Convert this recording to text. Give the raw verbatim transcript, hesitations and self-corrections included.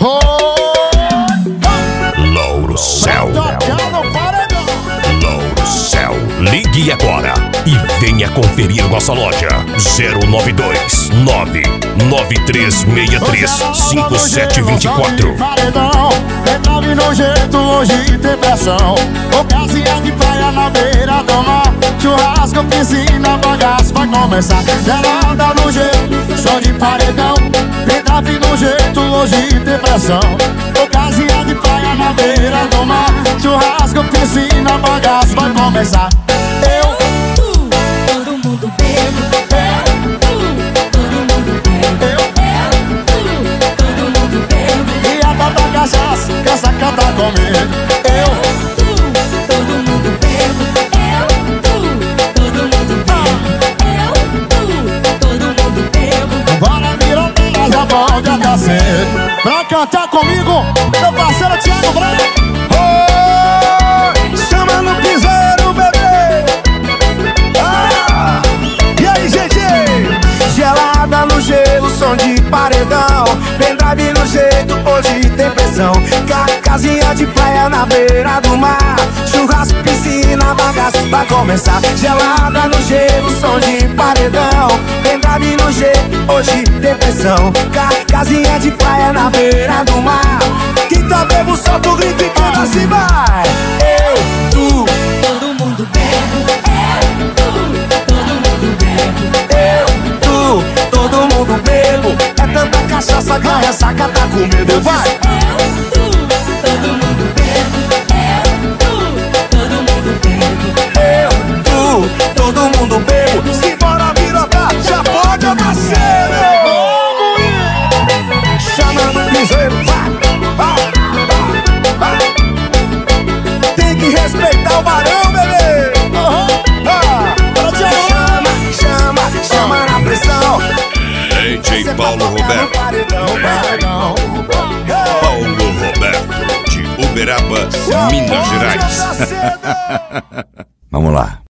Louro Céu. Louro Céu. Ligue agora e venha conferir nossa loja. Zero nove dois nove nove três seis três cinco sete dois quatro. Entrave no jeito, hoje tem pressão. Ocasião de praia na beira do mar. Churrasco, piscina, bagaço vai começar. Gelada no jeito, som de paredão. Entrave no jeito, hoje tem pressão. Ocasião de praia na beira do mar. Churrasco, piscina, bagaço vai começar. Eu, todo mundo bebo. Todo mundo bebe. Eu, todo mundo bebe. E a tata cachaça, que essa canta comigo. Eu, todo mundo bebe. Eu, todo mundo bebe. Eu, todo mundo bebe. bora virar pra já pode até cedo. Pra cantar comigo, meu parceiro Thiago Branco. Oh, chama no piseiro, bebê. Ah, e aí, gente? Gelada no gelo, som de paredão. Pendrive no jeito, hoje tem pressão. Ca Casinha de praia na beira do mar. Churrasco, piscina, bagaço vai começar. Gelada no gelo, som de paredão. Pendrive no jeito, hoje tem pressão. Ca Casinha de praia na beira do mar. Quem tá bebo, solta o grito e canta assim, vai. Eu, tu, Todo mundo bebe. Eu, todo mundo bebe. eu, tu, todo mundo bebo. É tanta cachaça que a ressaca tá com medo. Vai! Eu, todo mundo bebe. Eu, todo mundo bebe. Eu, tu, todo mundo bebo. Simbora virotar, já pode nascer. Chama no piseiro, vai, vai, vai, vai. Tem que respeitar o barão, bebê. Ah, chama, chama, chama na pressão. D J Paulo Roberto. Paulo Roberto, de Uberaba, Minas Gerais. Vamos lá.